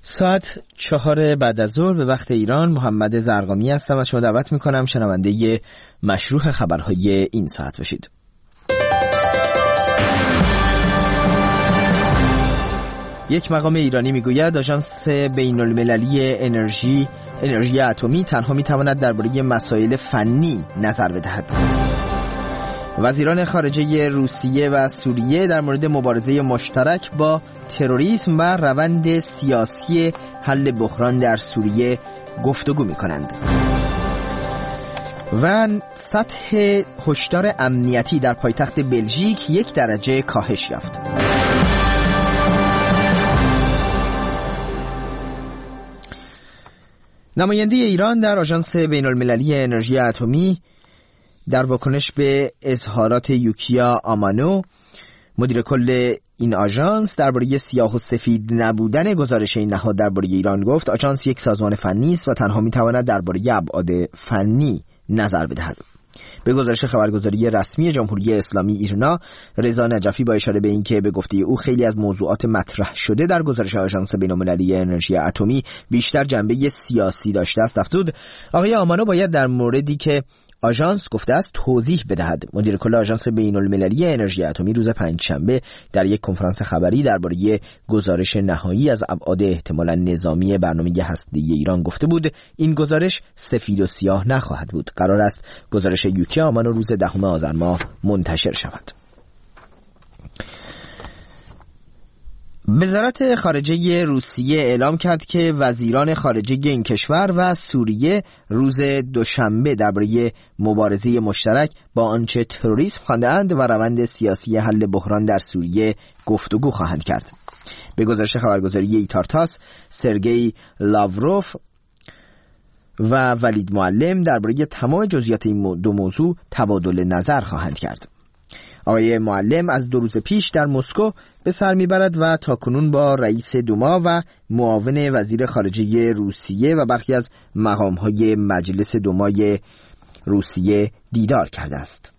ساعت 4 بعد از ظهر به وقت ایران. محمد زرقامی هستم و شما دعوت میکنم شنونده مشروح خبرهای این ساعت باشید. یک مقام ایرانی میگوید آژانس بین‌المللی انرژی اتمی تنها میتواند درباره مسائل فنی نظر بدهد. وزیران خارجه روسیه و سوریه در مورد مبارزه مشترک با تروریسم و روند سیاسی حل بحران در سوریه گفتگو می‌کنند. و سطح هشدار امنیتی در پایتخت بلژیک 1 درجه کاهش یافت. نماینده ایران در آژانس بین‌المللی انرژی اتمی در واکنش به اظهارات یوکیا آمانو، مدیر کل این آژانس، درباره سیاه و سفید نبودن گزارش این نهاد درباره ایران گفت آژانس یک سازمان فنی است و تنها می‌تواند درباره ابعاد فنی نظر بدهد. به گزارش خبرگزاری رسمی جمهوری اسلامی ایرنا، رضا نجفی با اشاره به اینکه به گفته او خیلی از موضوعات مطرح شده در گزارش آژانس بین‌المللی انرژی اتمی بیشتر جنبه سیاسی داشته است، افزود آقای آمانو باید در موردی که آژانس گفته است توضیح بدهد. مدیر کل آژانس بین‌المللی انرژی اتمی روز پنجشنبه در یک کنفرانس خبری درباره گزارش نهایی از ابعاد احتمالاً نظامی برنامه هسته‌ای ایران گفته بود این گزارش سفید و سیاه نخواهد بود. قرار است گزارش یوکی آمانو روز 10 آذر ماه منتشر شود. وزارت خارجه روسیه اعلام کرد که وزیران خارجه این کشور و سوریه روز دوشنبه درباره مبارزه مشترک با آنچه تروریسم خوانده‌اند و روند سیاسی حل بحران در سوریه گفتگو خواهند کرد. به گزارش خبرگزاری ایتارتاس، سرگئی لاوروف و ولید معلم درباره تمام جزئیات این دو موضوع تبادل نظر خواهند کرد. آقای معلم از 2 روز پیش در مسکو به سر میبرد و تاکنون با رئیس دوما و معاون وزیر خارجه روسیه و برخی از مقام‌های مجلس دومای روسیه دیدار کرده است.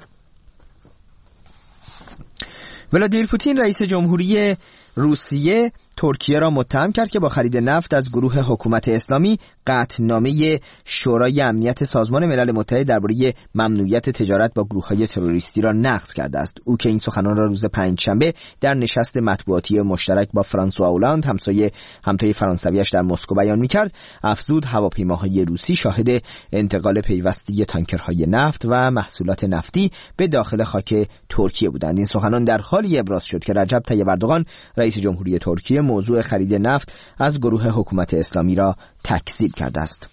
ولادیمیر پوتین رئیس جمهوری روسیه ترکیه را متهم کرد که با خرید نفت از گروه حکومت اسلامی قطعنامه شورای امنیت سازمان ملل متحد درباره ممنوعیت تجارت با گروه‌های تروریستی را نقض کرده است. او که این سخنان را روز پنجشنبه در نشست مطبوعاتی مشترک با فرانسوا اولاند همتای فرانسویش در مسکو بیان می‌کرد، افزود هواپیماهای روسی شاهد انتقال پیوسته تانکرهای نفت و محصولات نفتی به داخل خاک ترکیه بودند. این سخنان در حالی ابراز شد که رجب طیب اردوغان رئیس جمهوری ترکیه موضوع خرید نفت از گروه حکومت اسلامی را تکذیب کرده است.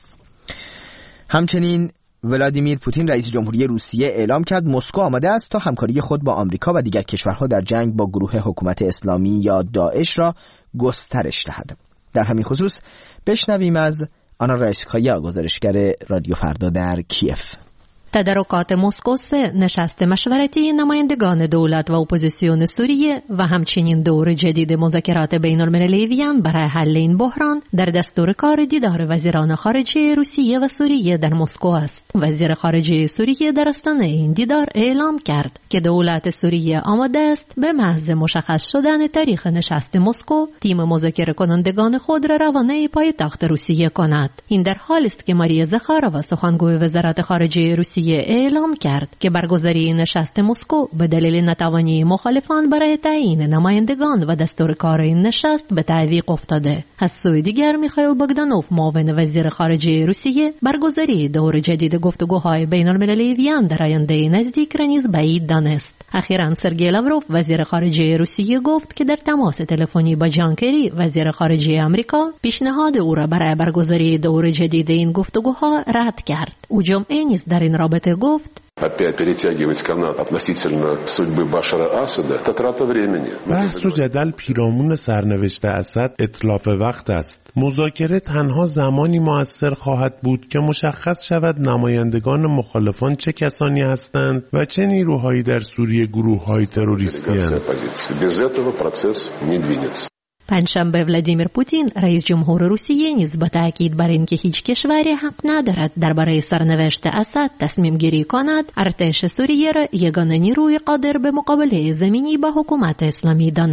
همچنین ولادیمیر پوتین رئیس جمهوری روسیه اعلام کرد مسکو آماده است تا همکاری خود با آمریکا و دیگر کشورها در جنگ با گروه حکومت اسلامی یا داعش را گسترش دهد. در همین خصوص بشنویم از آنا رایسکایا، گزارشگر رادیو فردا در کیف. تدارکات مسکو 3 نشست مشورتی نمایندگان دولت و اپوزیسیون سوریه و همچنین دور جدید مذاکرات بین المللی وین برای حل این بحران در دستور کار دیدار وزیران خارجه روسیه و سوریه در مسکو است. وزیر خارجه سوریه در آستانه این دیدار اعلام کرد که دولت سوریه آماده است به محض مشخص شدن تاریخ نشست مسکو تیم مذاکره کنندگان خود را روانه پایتخت روسیه کند. این در حالی است که ماریا زخارova سخنگوی وزارت خارجه روسیه اعلام کرد که برگزاری نشست مسکو به دلیل نتوانی مخالفان برای تعیین نمایندگان و دستور کار این نشست به تعویق افتاده. از سوی دیگر میخائیل بogdanov معاون وزیر خارجه روسیه برگزاری دور جدید گفتگوهای بین المللی وین در آینده نزدیک را نیز بعید دانست. اخیراً سرگئی لاوروف وزیر خارجه روسیه گفت که در تماس تلفنی با جان کری وزیر خارجه آمریکا پیشنهاد او را برای برگزاری دور جدید این گفتگوها رد کرد. او جمعه نیز در این رابطه گفت опять перетягивать канат относительно судьбы Башара Асада это трата времени. بحث و جدل پیرامون سرنوشت اسد اتلاف وقت است. مذاکره تنها زمانی مؤثر خواهد بود که مشخص شود نمایندگان مخالفان چه کسانی هستند و چه نیروهایی در سوریه گروه‌های تروریستی هستند. Без этого процесс не двинется. پنجشنبه ولادیمیر پوتین رئیس جمهور روسیه نیز با تاکید بر اینکه هیچ کشوری حق ندارد درباره سرنوشت اسد تصمیم گیری کند، ارتش سوریه را یگانه نیروی قادر به مقابله زمینی با حکومت اسلامی دانست.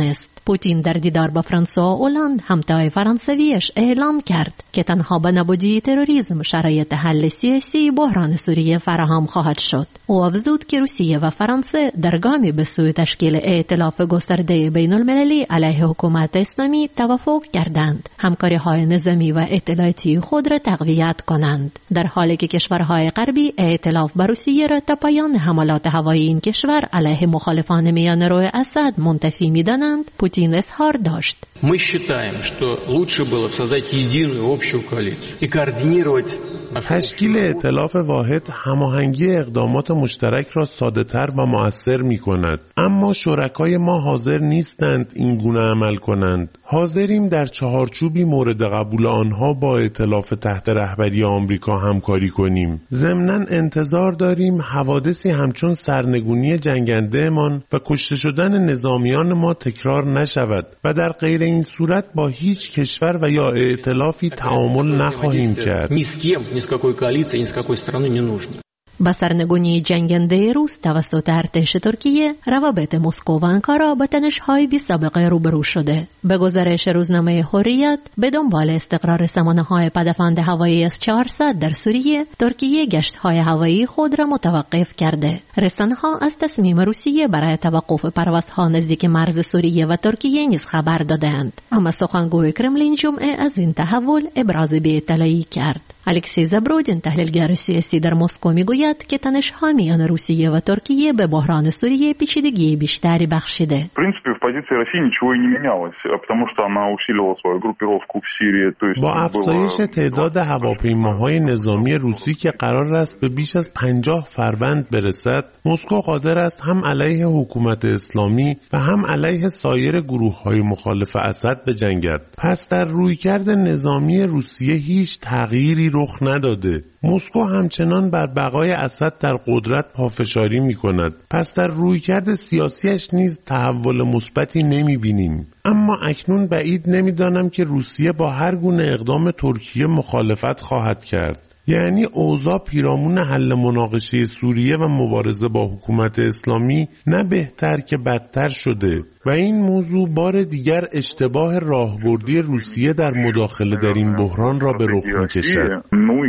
پوتین در دیدار با فرانسوا اولاند همتای فرانسویش اعلام کرد که تنها با نابودی تروریسم شرایط حل سیاسی بحران سوریه فراهم خواهد شد. او افزود که روسیه و فرانسه در گامی به سوی تشکیل ائتلاف گسترده بین المللی علیه حکومت اسلامی توافق کردند همکاری‌های نظامی و اطلاعاتی خود را تقویت کنند، در حالی که کشورهای غربی ائتلاف با روسیه را تا پایان حملات هوایی این کشور علیه مخالفان میانرو اسد منتفی می‌دانند. پوتین اظهار داشت: Мы считаем, что лучше было создать единую общую коалицию и координировать تشکیل ائتلاف واحد هماهنگی اقدامات مشترک را ساده‌تر و مؤثر می‌کند، اما شرکای ما حاضر نیستند این گونه عمل کنند. حاضریم در چهارچوبی مورد قبول آنها با ائتلاف تحت رهبری آمریکا همکاری کنیم. ضمناً انتظار داریم حوادثی همچون سرنگونی جنگنده‌مان و کشته شدن نظامیان ما تکرار نشود و در غیر این صورت با هیچ کشور و یا ائتلافی تعامل نخواهیم کرد. با سرنگونی جنگنده روس توسط ارتش ترکیه، روابط مسکو و آنکارا با تنش‌های بی‌سابقه روبرو شده. به گزارش روزنامه حریت، به دنبال استقرار سامانه‌های پدافند هوایی اس 400 در سوریه، ترکیه گشت‌های هوایی خود را متوقف کرده. رسانه‌ها از تصمیم روسیه برای توقف پروازها نزدیک مرز سوریه و ترکیه نیز خبر دادند، اما سخنگوی کرملین جمعه از این تحول ابراز بی‌اطلاعی کرد. الکسی زبرودین، تحلیلگر سیاسی در مسکو، میگوید که تنش‌ها میان روسیه و ترکیه به بحران سوریه پیچیدگی بیشتری بخشیده. با افزایش تعداد هواپیماهای نظامی روسی که قرار است به بیش از 50 فروند برسد، مسکو قادر است هم علیه حکومت اسلامی و هم علیه سایر گروه‌های مخالف اسد بجنگد. پس در رویکرد نظامی روسیه هیچ تغییری رخ نداده. مسکو همچنان بر بقای اسد در قدرت پافشاری می‌کند. پس در رویکرد سیاسیش نیز تحول مثبتی نمی‌بینیم. اما اکنون بعید نمی‌دانم که روسیه با هر گونه اقدام ترکیه مخالفت خواهد کرد. یعنی اوضاع پیرامون حل مناقشه سوریه و مبارزه با حکومت اسلامی نه بهتر که بدتر شده و این موضوع بار دیگر اشتباه راهبردی روسیه در مداخله در این بحران را به رخ می‌کشد.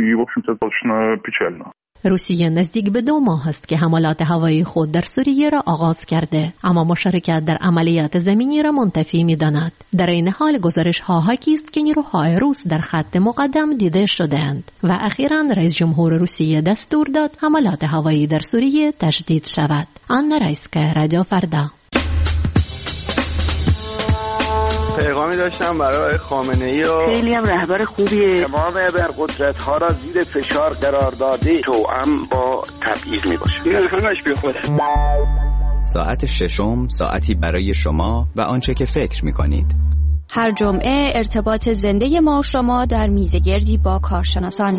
روسیه نزدیک به 2 ماه است که حملات هوایی خود در سوریه را آغاز کرده، اما مشارکت در عملیات زمینی را منتفی می‌داند. در این حال گزارش‌ها حاکی است که نیروهای روس در خط مقدم دیده شده‌اند و اخیراً رئیس جمهور روسیه دستور داد حملات هوایی در سوریه تشدید شود. آنا رایسکا، رادیو فردا. پیغامی داشتم برای خامنه‌ای و خیلی هم رهبر خوبیه. تمام ابرقدرت‌ها را زیر فشار قرار داده، توأم با تبعیض میباشه. این همش بیخوده. ساعت ششم، ساعتی برای شما و آنچه که فکر می‌کنید. هر جمعه ارتباط زنده ما و شما در میزگردی با کارشناسان.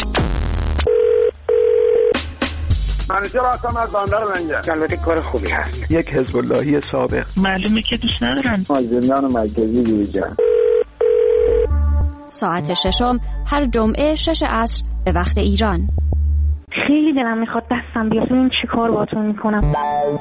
منیجر آسان از بندر منجر. البته کار خوبی هست. یک حزب اللهی سابق. معلومه که دوست ندارن. زندان مرکزی دیویژن. ساعت ششم هر جمعه 6 عصر به وقت ایران. خیلی دلم میخواد دستم بیاد ببینم چی کار باهاتون میکنم.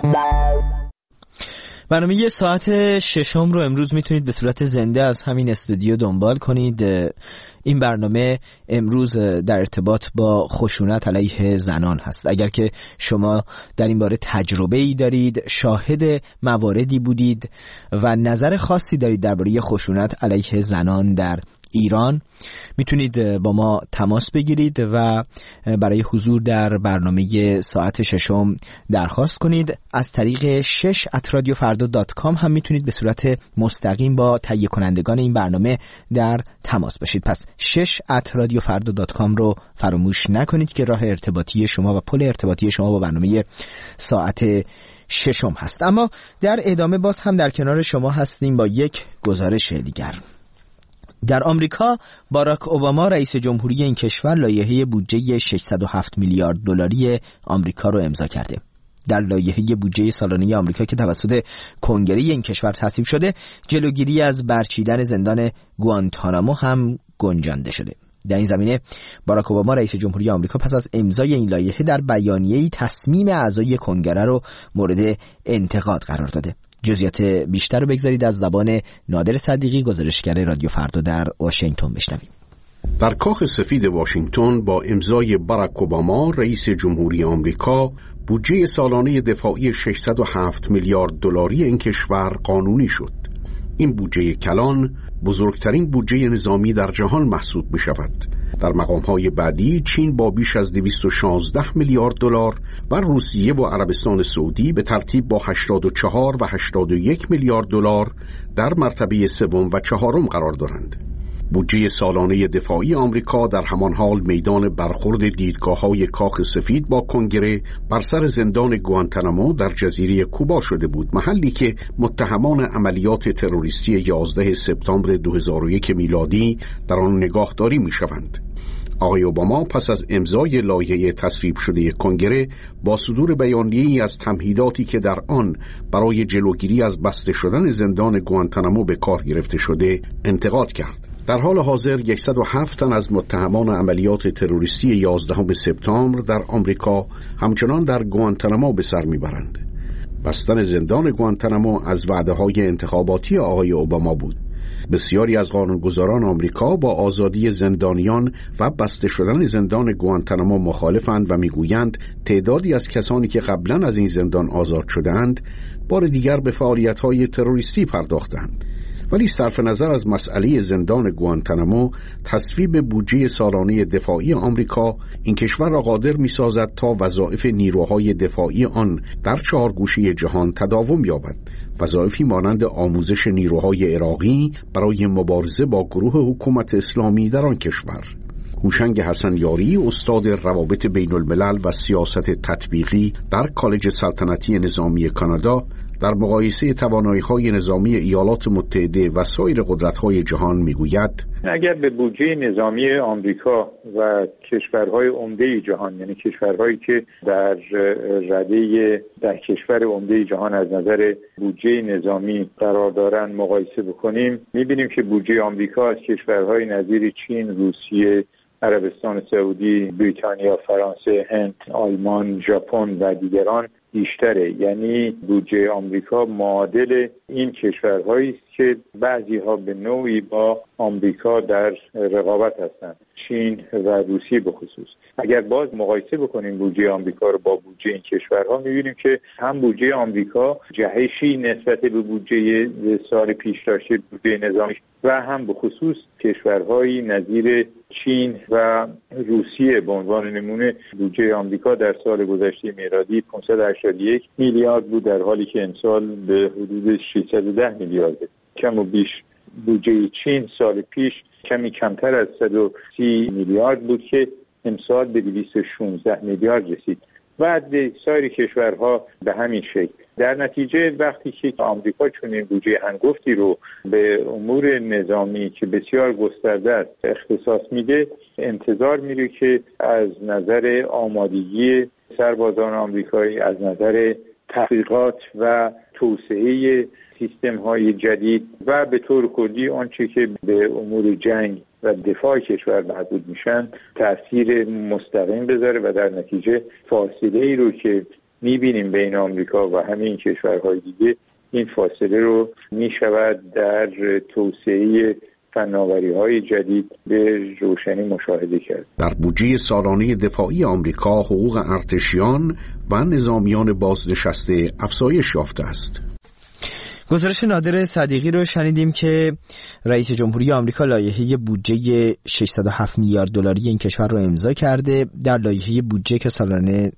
برنامه ساعت ششم رو امروز میتونید به صورت زنده از همین استودیو دنبال کنید. این برنامه امروز در ارتباط با خشونت علیه زنان هست. اگر که شما در این باره تجربه‌ای دارید، شاهد مواردی بودید و نظر خاصی دارید درباره خشونت علیه زنان در ایران، میتونید با ما تماس بگیرید و برای حضور در برنامه ساعت ششم درخواست کنید. از طریق 6@radiofarda.com هم میتونید به صورت مستقیم با تهیه کنندگان این برنامه در تماس باشید. پس 6@radiofarda.com رو فراموش نکنید که راه ارتباطی شما و پل ارتباطی شما با برنامه ساعت ششم هست. اما در ادامه باز هم در کنار شما هستیم با یک گزارش دیگر. در آمریکا باراک اوباما رئیس جمهوری این کشور لایحه بودجه 607 میلیارد دلاری آمریکا رو امضا کرده. در لایحه بودجه سالانه آمریکا که توسط کنگره این کشور تصویب شده، جلوگیری از برچیدن زندان گوانتانامو هم گنجانده شده. در این زمینه باراک اوباما رئیس جمهوری آمریکا پس از امضای این لایحه در بیانیه‌ای تصمیم اعضای کنگره رو مورد انتقاد قرار داده. جزئیات بیشتر رو بگذارید از زبان نادر صدیقی، گزارشگر رادیو فردا در واشنگتن بشنویم. در کاخ سفید واشنگتن با امضای باراک اوباما رئیس جمهوری آمریکا بودجه سالانه دفاعی 607 میلیارد دلاری این کشور قانونی شد. این بودجه کلان بزرگترین بودجه نظامی در جهان محسوب می شود. در مقام‌های بعدی چین با بیش از 216 میلیارد دلار و روسیه و عربستان سعودی به ترتیب با 84 و 81 میلیارد دلار در مرتبه سوم و چهارم قرار دارند. بودجه سالانه دفاعی آمریکا در همان حال میدان برخورد دیدگاه‌های کاخ سفید با کنگره بر سر زندان گوانتانامو در جزیره کوبا شده بود، محلی که متهمان عملیات تروریستی 11 سپتامبر 2001 میلادی در آن نگاهداری می‌شوند. آقای اوباما پس از امضای لایحه تصویب شده کنگره با صدور بیانیه‌ای از تمهیداتی که در آن برای جلوگیری از بسته شدن زندان گوانتانامو به کار گرفته شده انتقاد کرد. در حال حاضر 107 تن از متهمان عملیات تروریستی 11 سپتامبر در آمریکا همچنان در گوانتانامو به سر میبرند. بستن زندان گوانتانامو از وعده‌های انتخاباتی آقای اوباما بود. بسیاری از قانونگذاران آمریکا با آزادی زندانیان و بسته شدن زندان گوانتانامو مخالفند و میگویند تعدادی از کسانی که قبلا از این زندان آزاد شدند بار دیگر به فعالیت‌های تروریستی پرداختند. ولی صرف نظر از مسئله زندان گوانتانامو، تصویب بودجه سالانه دفاعی آمریکا این کشور را قادر می‌سازد تا وظایف نیروهای دفاعی آن در 4 گوشه جهان تداوم یابد. وظایفی مانند آموزش نیروهای عراقی برای مبارزه با گروه حکومت اسلامی در آن کشور. هوشنگ حسن یاری، استاد روابط بین الملل و سیاست تطبیقی در کالج سلطنتی نظامی کانادا، در مقایسه توانایی‌های نظامی ایالات متحده و سایر قدرت‌های جهان می‌گوید اگر به بودجه نظامی آمریکا و کشورهای عمده جهان، یعنی کشورهایی که در رده در کشور عمده جهان از نظر بودجه نظامی قرار دارن مقایسه بکنیم، می‌بینیم که بودجه آمریکا از کشورهای نظیر چین، روسیه، عربستان سعودی، بریتانیا، فرانسه، هند، آلمان، ژاپن و دیگران بیشتره. یعنی بودجه آمریکا معادل این کشورهایی است که بعضی ها به نوعی با آمریکا در رقابت هستند، چین و روسیه به خصوص. اگر باز مقایسه بکنیم بودجه آمریکا رو با بودجه این کشورها، می‌بینیم که هم بودجه آمریکا جهشی نسبت به بودجه سال پیش داشته، بودجه نظامی، و هم به خصوص کشورهایی نظیر چین و روسیه. به عنوان نمونه بودجه آمریکا در سال گذشته میلادی 581 میلیارد بود، در حالی که امسال به حدود 610 میلیارد. کم و بیش. بودجه چین سال پیش کمی کمتر از 130 میلیارد بود که امسال به 216 میلیارد رسید. و سایر کشورها به همین شکل. در نتیجه وقتی که آمریکا چنین بودجه هنگفتی رو به امور نظامی که بسیار گسترده است اختصاص میده، انتظار میره که از نظر آمادگی سربازان آمریکایی، از نظر تحقیقات و توسعه سیستم‌های جدید و به طور کلی آنچه که به امور جنگ و دفاع کشور مربوط میشن تأثیر مستقیم بذاره و در نتیجه فاصله ای رو که میبینیم بین آمریکا و همین کشورهای دیگه، این فاصله رو میشود در توسعه فناوری‌های جدید به روشنی مشاهده کرد. در بودجه سالانه دفاعی آمریکا حقوق ارتشیان و نظامیان بازنشسته افزایش یافته است. گزارش نادر صدیقی رو شنیدیم که رئیس جمهوری آمریکا لایحه بودجه 607 میلیارد دلاری این کشور رو امضا کرده. در لایحه بودجه که سالانه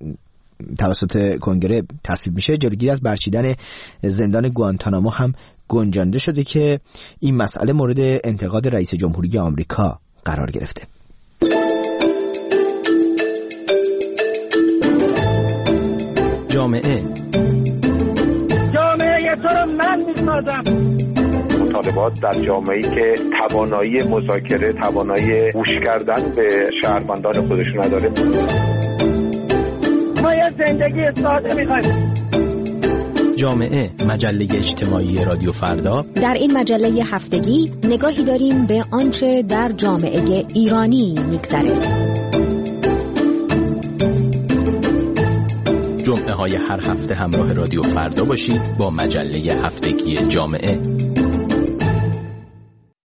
توسط کنگره تصویب میشه، جلوگیری از برچیدن زندان گوانتانامو هم گنجانده شده که این مسئله مورد انتقاد رئیس جمهوری آمریکا قرار گرفته. جامعه تو رو من می‌سازم. مطالبات در جامعه‌ای که توانایی مذاکره، توانایی گوش کردن به شهروندان خودش نداره. ما یه زندگی ساده می‌خوایم. جامعه، مجله اجتماعی رادیو فردا. در این مجله هفتگی نگاهی داریم به آنچه در جامعه ایرانی می‌گذره. جمعه های هر هفته همراه رادیو فردا باشید با مجله هفتگی جامعه.